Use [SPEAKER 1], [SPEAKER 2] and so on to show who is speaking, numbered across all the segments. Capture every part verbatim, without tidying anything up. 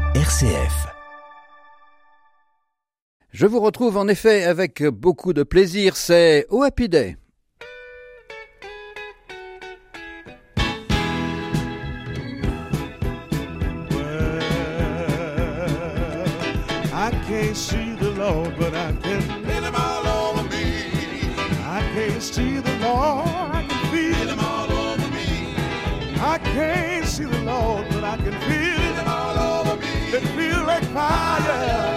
[SPEAKER 1] R C F.
[SPEAKER 2] Je vous retrouve en effet avec beaucoup de plaisir, c'est Oh Happy Day.
[SPEAKER 3] Well, I can't see the Lord, but I can feel Him all over me. I can't see the Lord, I can feel Him all over me. I can't see the Lord, but I can feel Him all over me. It feels like fire.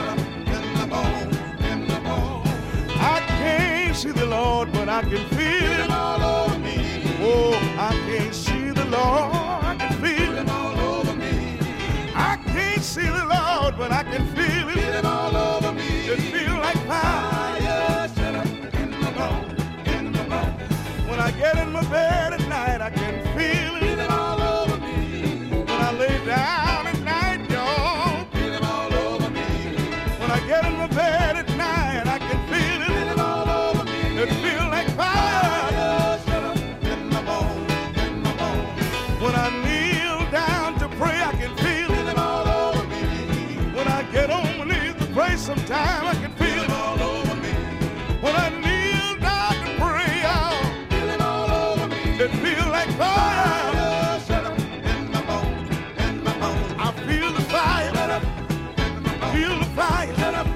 [SPEAKER 3] See the Lord, but I can feel Him all over me. Oh, I can't see the Lord, I can feel Him all over me. I can't see the Lord, but I can feel Him all over me. It feels like fire shut up in my bones, in my bones. When I get in my bed at night, I can feel Him all over me. When I lay down at night, y'all, feel Him all over me. When I get in my bed at night, I can feel Him. It feels like fire shut up in my bones, in my bones. When I kneel down to pray, I can feel it all over me. When I get on my knees to pray, sometime I can feel it all over me. When I kneel down to pray, I'll feel it all over me. It feels like fire shut up in my bones, in my bones. I feel the fire shut up in my bones. Feel the fire shut up.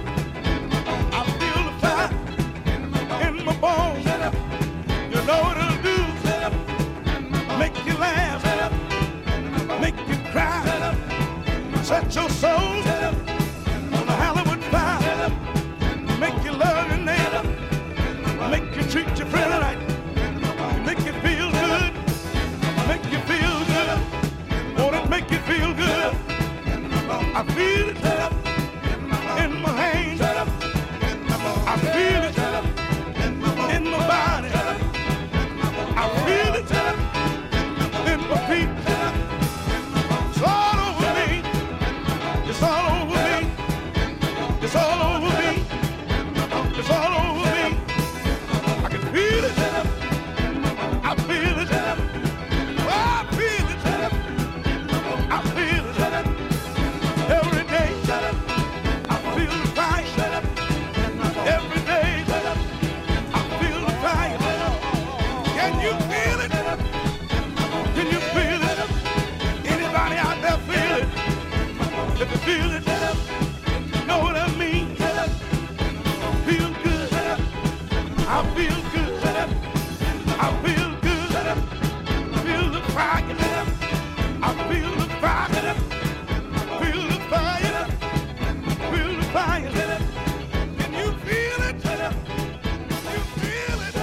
[SPEAKER 3] Bones. You know what it'll do? Make you laugh, make you cry, set your soul on a Hollywood fire, make you love your neighbor, make you treat your friend right, make you feel good, make you feel good. Won't it make you feel good? I feel it in my hands, I feel it in my body, I feel it in my feet. It's all over me, it's all over me, it's all over me, it's all over me. I can feel it, I feel it, oh, I feel it, I feel it every day. I feel the fire every day. Can you feel it? Can you feel it? Anybody out there feel it? If you feel it, you know what I mean? Feel good. I feel good. I feel good. Feel the fire. I feel the fire. Feel the fire. Feel the fire. Can you feel it? You feel it?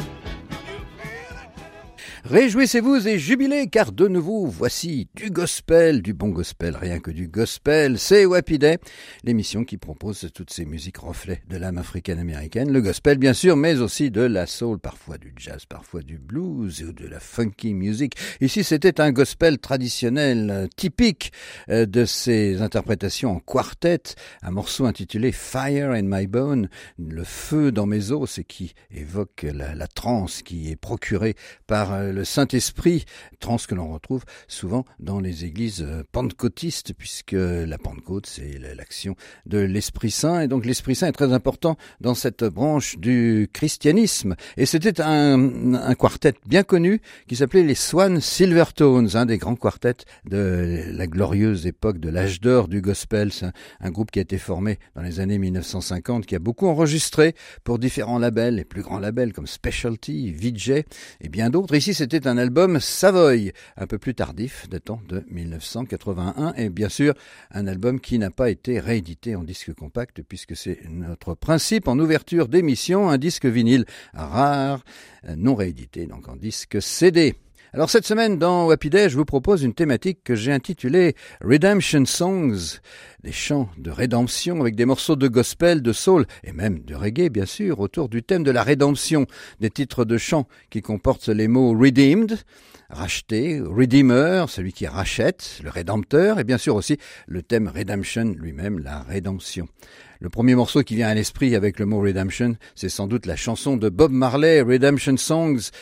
[SPEAKER 2] Réjouissez-vous et jubilez, car de nouveau, voici du gospel, du bon gospel, rien que du gospel. C'est Oh Happy Day, l'émission qui propose toutes ces musiques reflets de l'âme africaine-américaine. Le gospel, bien sûr, mais aussi de la soul, parfois du jazz, parfois du blues ou de la funky music. Ici, c'était un gospel traditionnel, typique de ces interprétations en quartet. Un morceau intitulé Fire in My Bone, le feu dans mes os, c'est qui évoque la, la transe qui est procurée par le Saint-Esprit, transe que l'on retrouve souvent dans les églises pentecôtistes, puisque la Pentecôte, c'est l'action de l'Esprit Saint, et donc l'Esprit Saint est très important dans cette branche du christianisme. Et c'était un, un quartet bien connu qui s'appelait les Swan Silvertones, un des grands quartets de la glorieuse époque de l'âge d'or du gospel. C'est un, un groupe qui a été formé dans les années mille neuf cent cinquante, qui a beaucoup enregistré pour différents labels, les plus grands labels comme Specialty, V J et bien d'autres. Ici, c'était un album Savoy, un peu plus tardif, datant de mille neuf cent quatre-vingt-un, et bien sûr, un album qui n'a pas été réédité en disque compact, puisque c'est notre principe en ouverture d'émission, un disque vinyle rare, non réédité, donc en disque C D. Alors cette semaine dans Oh Happy Day, je vous propose une thématique que j'ai intitulée Redemption Songs, des chants de rédemption avec des morceaux de gospel, de soul et même de reggae bien sûr, autour du thème de la rédemption, des titres de chants qui comportent les mots redeemed, racheté, redeemer, celui qui rachète, le rédempteur, et bien sûr aussi le thème redemption lui-même, la rédemption. Le premier morceau qui vient à l'esprit avec le mot redemption, c'est sans doute la chanson de Bob Marley, Redemption Songs.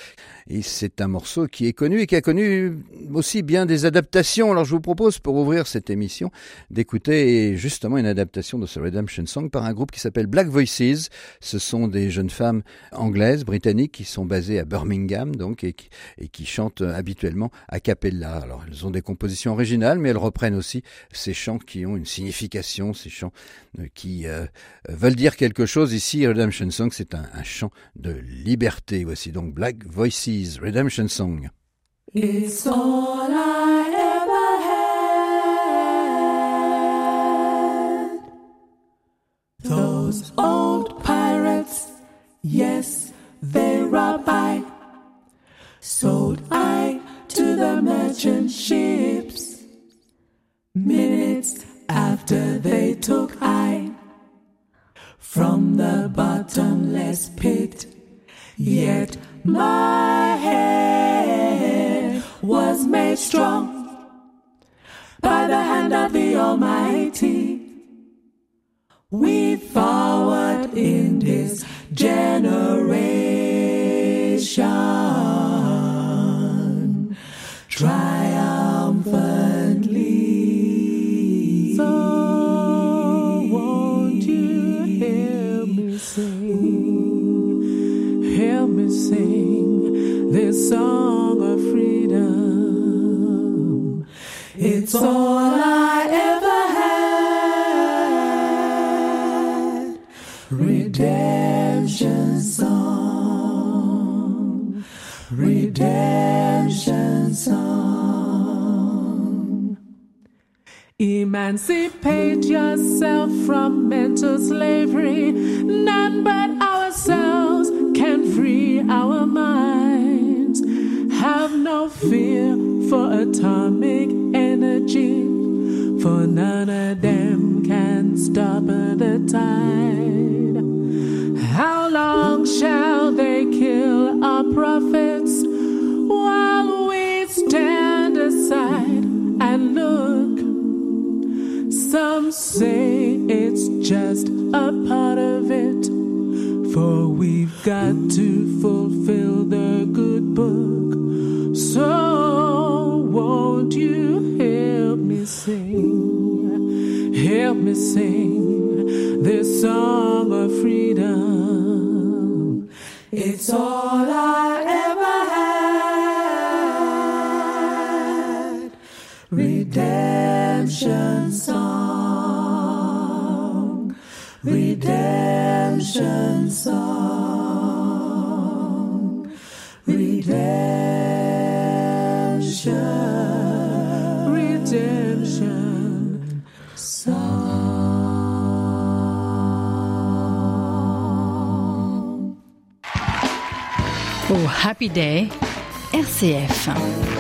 [SPEAKER 2] et c'est un morceau qui est connu et qui a connu aussi bien des adaptations. Alors je vous propose, pour ouvrir cette émission, d'écouter justement une adaptation de ce Redemption Song par un groupe qui s'appelle Black Voices. Ce sont des jeunes femmes anglaises, britanniques, qui sont basées à Birmingham, donc, et qui, et qui chantent habituellement a cappella. Alors elles ont des compositions originales, mais elles reprennent aussi ces chants qui ont une signification, ces chants qui euh, veulent dire quelque chose. Ici, Redemption Song, c'est un, un chant de liberté. Voici donc Black Voices, Redemption Song.
[SPEAKER 1] It's all I ever had. Those old pirates, yes, they robbed I. Sold I to the merchant ships. Minutes after they took I from the bottomless pit. Yet my head was made strong by the hand of the Almighty. We forward in this generation triumphantly. So won't you hear me sing, hear me sing this song of freedom. It's all I ever had. Redemption song, redemption song. Emancipate yourself from mental slavery. None but ourselves can free our minds. Have no fear for atomic energy, for none of them can stop the tide. How long shall they kill our prophets while we stand aside and look? Some say it's just a part of it, for we've got to fulfill the good book. So won't you help me sing, help me sing this song of freedom. It's all I ever had. Redemption song, redemption song, redemption, redemption song.
[SPEAKER 4] Au Happy Day, R C F.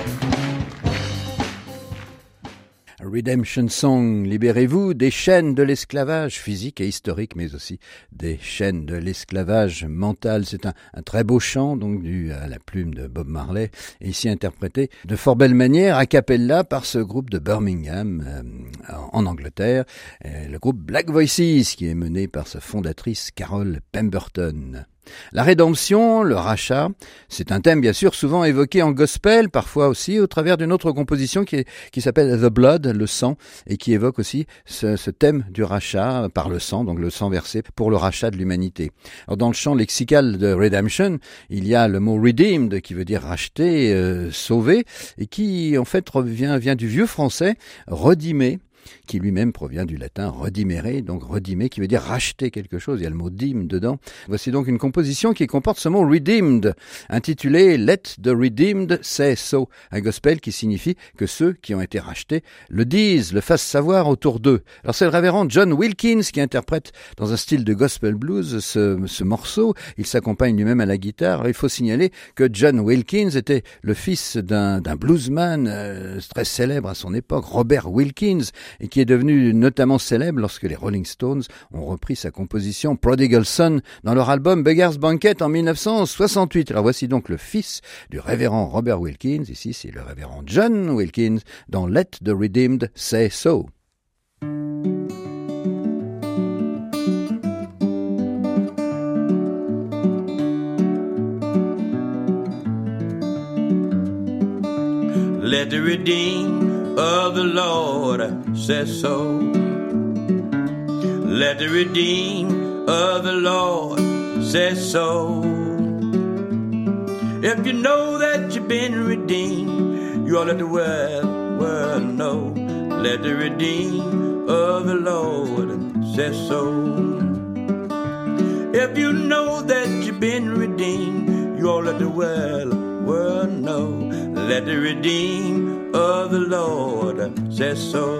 [SPEAKER 2] Redemption Song, libérez-vous des chaînes de l'esclavage physique et historique, mais aussi des chaînes de l'esclavage mental. C'est un, un très beau chant, donc dû à la plume de Bob Marley, et ici interprété de fort belle manière, a cappella, par ce groupe de Birmingham, euh, en Angleterre, euh, le groupe Black Voices, qui est mené par sa fondatrice Carol Pemberton. La rédemption, le rachat, c'est un thème bien sûr souvent évoqué en gospel, parfois aussi au travers d'une autre composition qui, est, qui s'appelle The Blood, le sang, et qui évoque aussi ce, ce thème du rachat par le sang, donc le sang versé pour le rachat de l'humanité. Alors dans le champ lexical de Redemption, il y a le mot redeemed qui veut dire racheter, euh, sauver, et qui en fait revient, vient du vieux français, redimer, qui lui-même provient du latin redimere, donc redimer, qui veut dire racheter quelque chose. Il y a le mot dîme dedans. Voici donc une composition qui comporte ce mot redeemed, intitulée Let the Redeemed Say So, un gospel qui signifie que ceux qui ont été rachetés le disent, le fassent savoir autour d'eux. Alors c'est le révérend John Wilkins qui interprète dans un style de gospel blues ce, ce morceau. Il s'accompagne lui-même à la guitare. Alors, il faut signaler que John Wilkins était le fils d'un, d'un bluesman euh, très célèbre à son époque, Robert Wilkins, et qui est devenu notamment célèbre lorsque les Rolling Stones ont repris sa composition Prodigal Son dans leur album Beggar's Banquet en dix-neuf cent soixante-huit. Alors voici donc le fils du révérend Robert Wilkins, ici c'est le révérend John Wilkins, dans Let the Redeemed Say So.
[SPEAKER 5] Let the redeemed of the Lord say so. Let the redeemed of the Lord say so. If you know that you've been redeemed, you ought to let the world, world know. Let the redeemed of the Lord say so. If you know that you've been redeemed, you ought to let the world, world know. Let the redeemed of the Lord say so.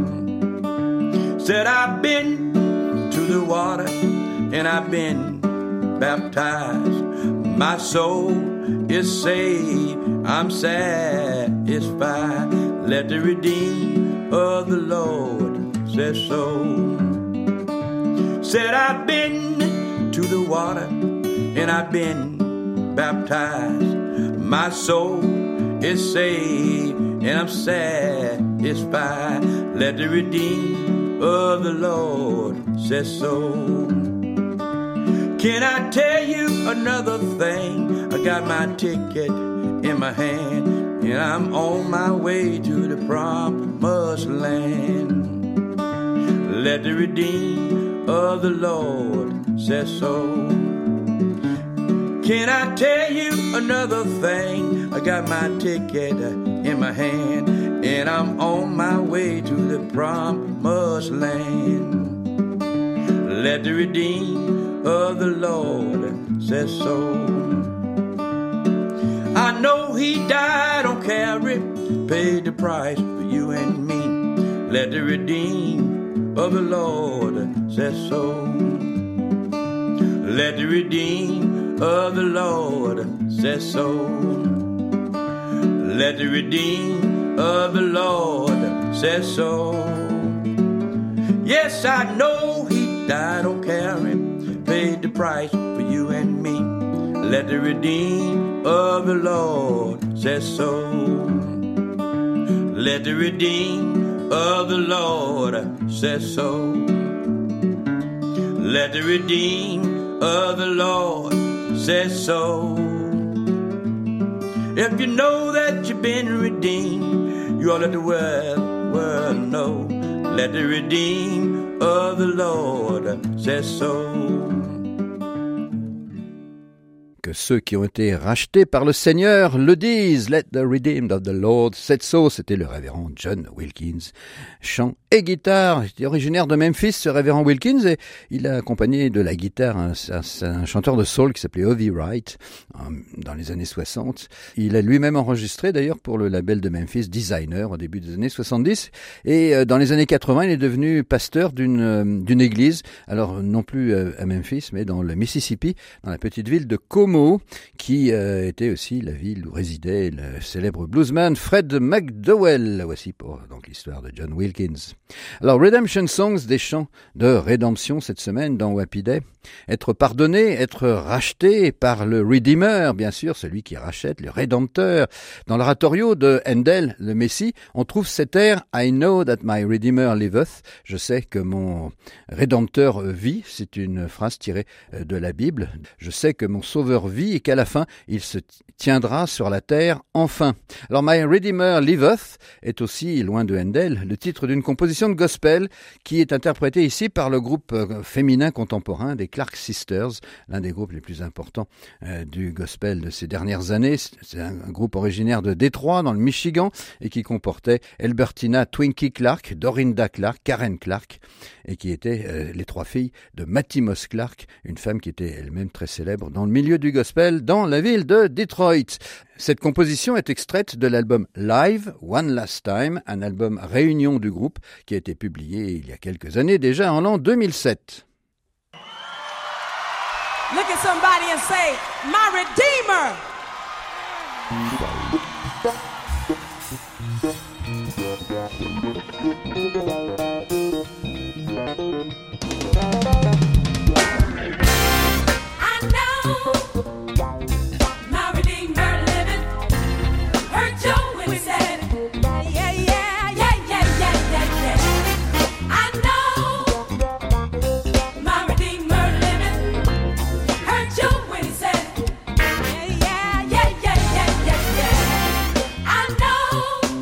[SPEAKER 5] Said I've been to the water and I've been baptized. My soul is saved, I'm satisfied. Let the redeemed of the Lord say so. Said I've been to the water and I've been baptized. My soul is saved and I'm satisfied. Let the redeemed of the Lord say so. Can I tell you another thing? I got my ticket in my hand and I'm on my way to the promised land. Let the redeemed of the Lord say so. Can I tell you another thing? I got my ticket in my hand and I'm on my way to the promised land. Let the redeemed of the Lord say so. I know he died on Calvary, paid the price for you and me. Let the redeemed of the Lord say so. Let the redeemed of the Lord say so. Let the redeemed of the Lord say so. Yes, I know he died on Calvary, paid the price for you and me. Let the redeemed of the Lord say so. Let the redeemed of the Lord say so. Let the redeemed of the Lord say so. If you know that you've been redeemed, you ought to let the world, world know. Let the redeemed of the Lord say so.
[SPEAKER 2] Que ceux qui ont été rachetés par le Seigneur le disent. Let the redeemed of the Lord say so. C'était le révérend John Wilkins, chant et guitare. Il est originaire de Memphis, ce révérend Wilkins, et il a accompagné de la guitare un, un, un chanteur de soul qui s'appelait Ovi Wright dans les années soixante. Il a lui-même enregistré d'ailleurs pour le label de Memphis Designer au début des années soixante-dix, et dans les années quatre-vingts il est devenu pasteur d'une, d'une église, alors non plus à Memphis mais dans le Mississippi, dans la petite ville de Como, qui euh, était aussi la ville où résidait le célèbre bluesman Fred McDowell. Voici pour donc l'histoire de John Wilkins. Alors, Redemption Songs, des chants de rédemption cette semaine dans Wappy Day. Être pardonné, être racheté par le Redeemer, bien sûr, celui qui rachète, le Rédempteur. Dans l'oratorio de Handel, le Messie, on trouve cet air « I know that my Redeemer liveth ». Je sais que mon Rédempteur vit. C'est une phrase tirée de la Bible. Je sais que mon Sauveur vit et qu'à la fin, il se tiendra sur la terre enfin. Alors, My Redeemer liveth est aussi, loin de Handel, le titre d'une composition de gospel qui est interprétée ici par le groupe féminin contemporain des Clark Sisters, l'un des groupes les plus importants euh, du gospel de ces dernières années. C'est un, un groupe originaire de Détroit, dans le Michigan, et qui comportait Albertina Twinkie Clark, Dorinda Clark, Karen Clark, et qui étaient euh, les trois filles de Mattie Moss Clark, une femme qui était elle-même très célèbre dans le milieu du gospel dans la ville de Detroit. Cette composition est extraite de l'album Live One Last Time, un album réunion du groupe qui a été publié il y a quelques années déjà, en l'an deux mille sept.
[SPEAKER 6] Look at somebody and say, my Redeemer.
[SPEAKER 7] I know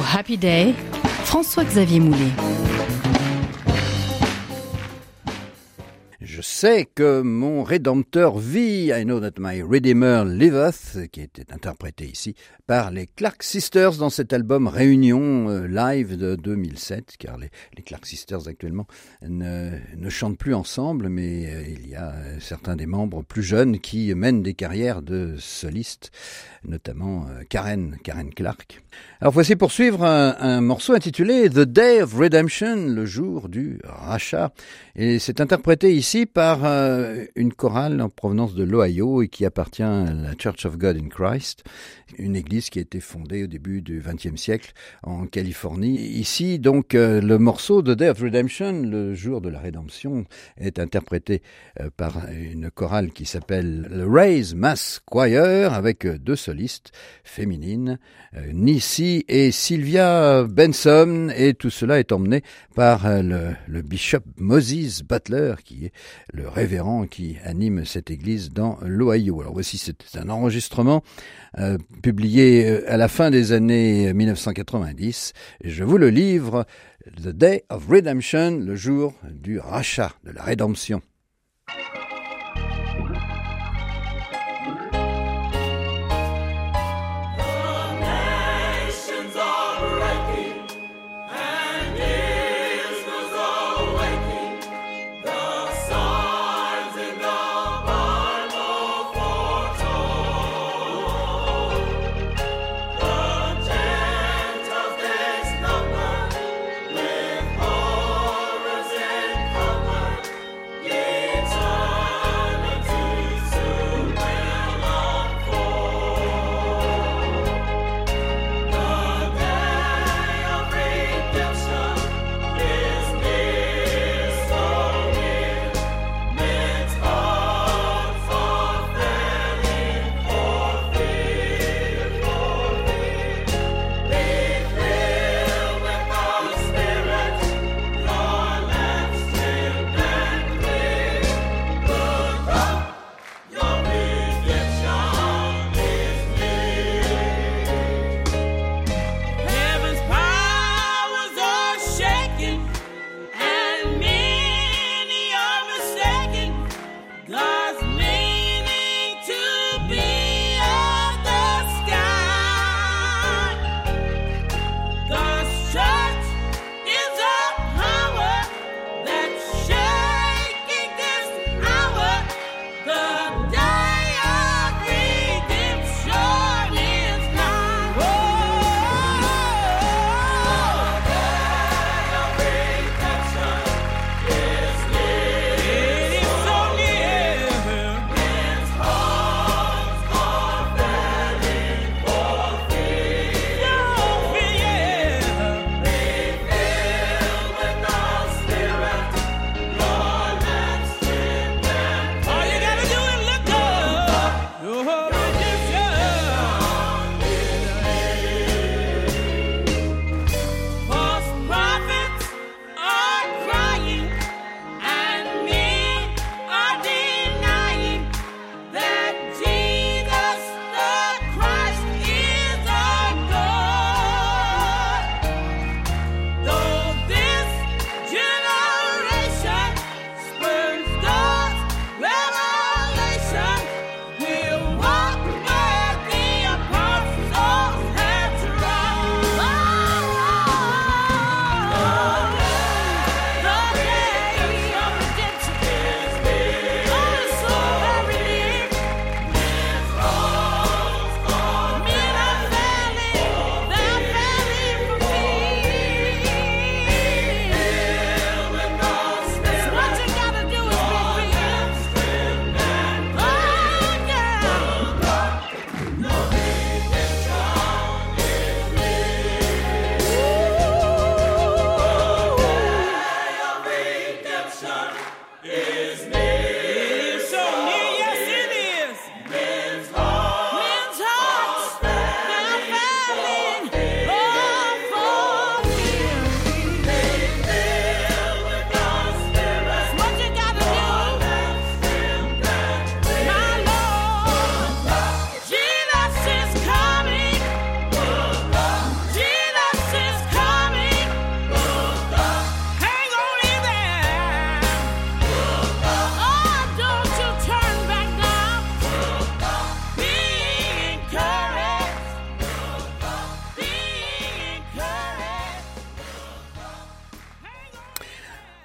[SPEAKER 4] Happy Day, François-Xavier Moulet.
[SPEAKER 2] Je sais que mon Rédempteur vit, I know that my Redeemer liveth, qui était interprété ici par les Clark Sisters dans cet album Réunion euh, live de deux mille sept, car les, les Clark Sisters actuellement ne, ne chantent plus ensemble, mais euh, il y a euh, certains des membres plus jeunes qui mènent des carrières de solistes, notamment euh, Karen, Karen Clark. Alors voici pour suivre un, un morceau intitulé The Day of Redemption, le jour du rachat, et c'est interprété ici par euh, une chorale en provenance de l'Ohio et qui appartient à la Church of God in Christ, une église qui a été fondée au début du vingtième siècle en Californie. Ici, donc, euh, le morceau The Day of Redemption, le jour de la rédemption, est interprété euh, par une chorale qui s'appelle le Raise Mass Choir avec deux solistes féminines, euh, Nissi et Sylvia Benson, et tout cela est emmené par euh, le, le bishop Moses Butler, qui est le révérend qui anime cette église dans l'Ohio. Alors voici, c'est un enregistrement euh, publié à la fin des années mille neuf cent quatre-vingt-dix. Et je vous le livre, The Day of Redemption, le jour du rachat, de la rédemption.
[SPEAKER 7] Yeah.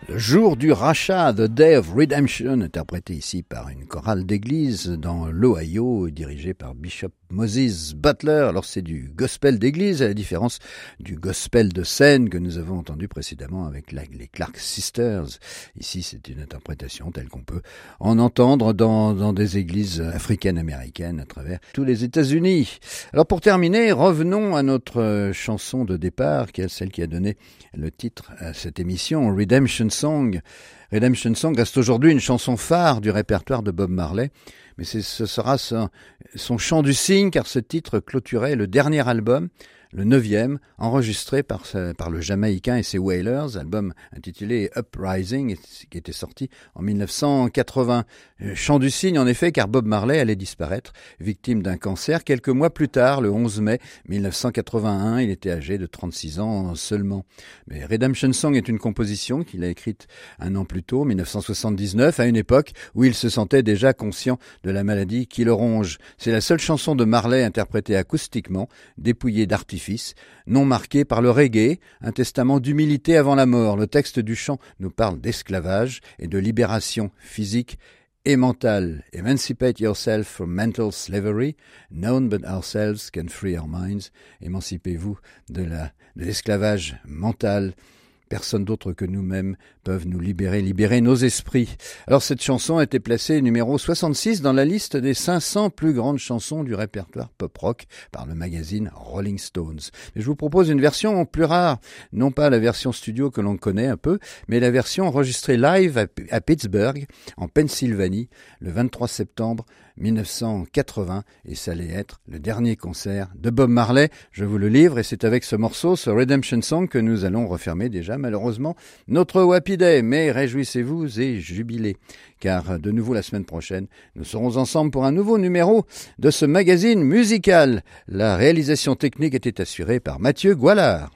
[SPEAKER 2] Le jour du rachat, The Day of Redemption, interprété ici par une chorale d'église dans l'Ohio, dirigée par Bishop Moses Butler. Alors c'est du gospel d'église, à la différence du gospel de scène que nous avons entendu précédemment avec la, les Clark Sisters. Ici c'est une interprétation telle qu'on peut en entendre dans, dans des églises africaines-américaines à travers tous les États-Unis. Alors pour terminer, revenons à notre chanson de départ, qui est celle qui a donné le titre à cette émission, Redemption Song. Redemption Song reste aujourd'hui une chanson phare du répertoire de Bob Marley, mais c'est, ce sera son, son chant du cygne, car ce titre clôturait le dernier album, le neuvième, enregistré par, par le Jamaïcain et ses Wailers, album intitulé Uprising, qui était sorti en dix-neuf cent quatre-vingts. Chant du cygne, en effet, car Bob Marley allait disparaître, victime d'un cancer, quelques mois plus tard, le onze mai dix-neuf cent quatre-vingt-un, il était âgé de trente-six ans seulement. Mais Redemption Song est une composition qu'il a écrite un an plus tôt, dix-neuf cent soixante-dix-neuf, à une époque où il se sentait déjà conscient de la maladie qui le ronge. C'est la seule chanson de Marley interprétée acoustiquement, dépouillée d'artifice, non marqué par le reggae, un testament d'humilité avant la mort. Le texte du chant nous parle d'esclavage et de libération physique et mentale. Emancipate yourself from mental slavery. None but ourselves can free our minds. Émancipez-vous de la, de l'esclavage mental. Personne d'autre que nous-mêmes peuvent nous libérer, libérer nos esprits. Alors cette chanson a été placée numéro soixante-six dans la liste des cinq cents plus grandes chansons du répertoire pop-rock par le magazine Rolling Stones. Mais je vous propose une version plus rare, non pas la version studio que l'on connaît un peu, mais la version enregistrée live à, à Pittsburgh, en Pennsylvanie, le vingt-trois septembre dix-neuf cent quatre-vingts, et ça allait être le dernier concert de Bob Marley. Je vous le livre, et c'est avec ce morceau, ce Redemption Song, que nous allons refermer déjà malheureusement notre Wappy Day. Mais réjouissez-vous et jubilez, car de nouveau la semaine prochaine, nous serons ensemble pour un nouveau numéro de ce magazine musical. La réalisation technique était assurée par Mathieu Goualard.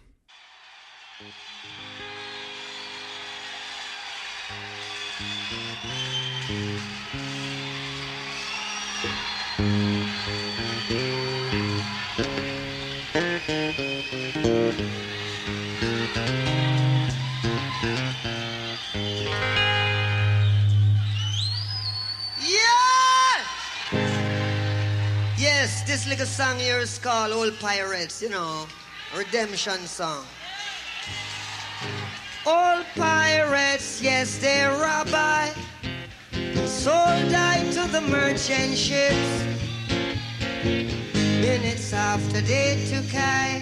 [SPEAKER 7] Yes, this little song here is called Old Pirates, you know, redemption song. Old pirates, yes, they rob I, sold I to the merchant ships. Minutes after they took I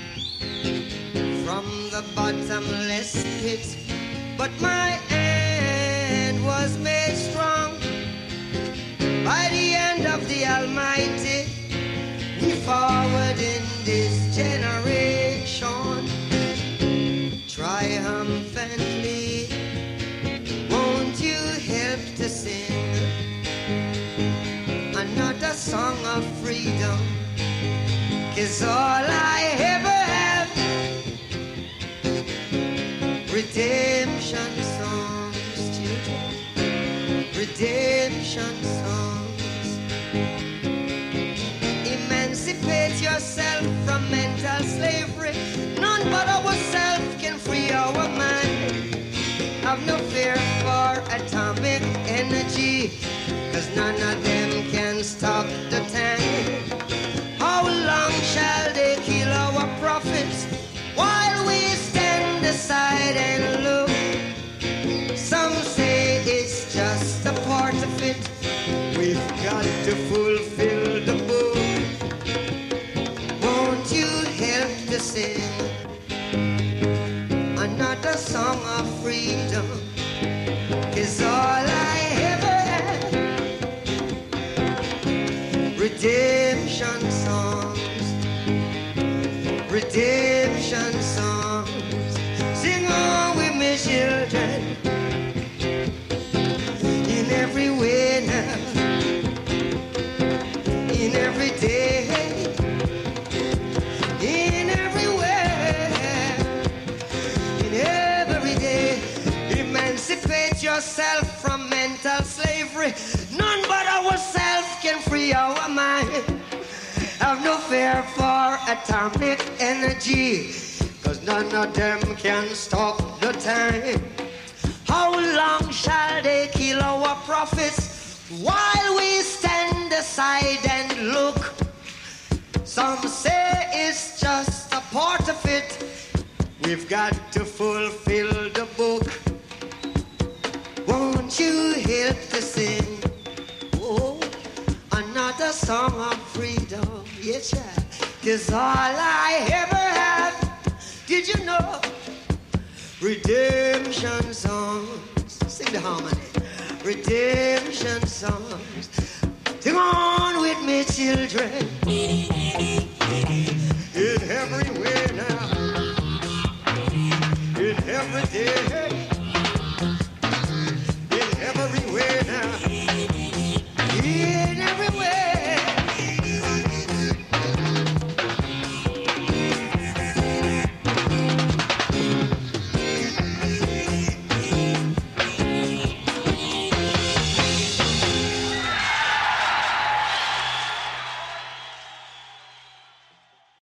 [SPEAKER 7] from the bottomless pit, but my hand was made strong by the hand of the Almighty. We forward in this generation triumphantly. Won't you help to sing another song of freedom? 'Cause all I ever have, redemption songs, children, redemption songs. Emancipate yourself from mental slavery. None but ourselves can free our mind. Have no fear for atomic energy, 'cause none of them can stop the time. How long shall they kill our prophets while we stand aside and look? Some say it's just a part of it. We've got to fulfill the book. Won't you help to sing another song of freedom? 'Cause all I ever had, redemption songs, redemption songs. Sing on with me, children, in every way now, in every day, in every way, in every day. Emancipate yourself from mental slavery. None but ourselves can free our mind. Have no fear for atomic energy, 'cause none of them can stop the time. while we stand aside and look. Some say it's just a part of it. We've got to fulfill the book. Won't you help to sing? Oh, another song of freedom. Yes, yeah. 'Cause all I ever had, did you know? Redemption songs. Sing the harmony. Redemption songs. Sing on with me, children. In every way now. In every day.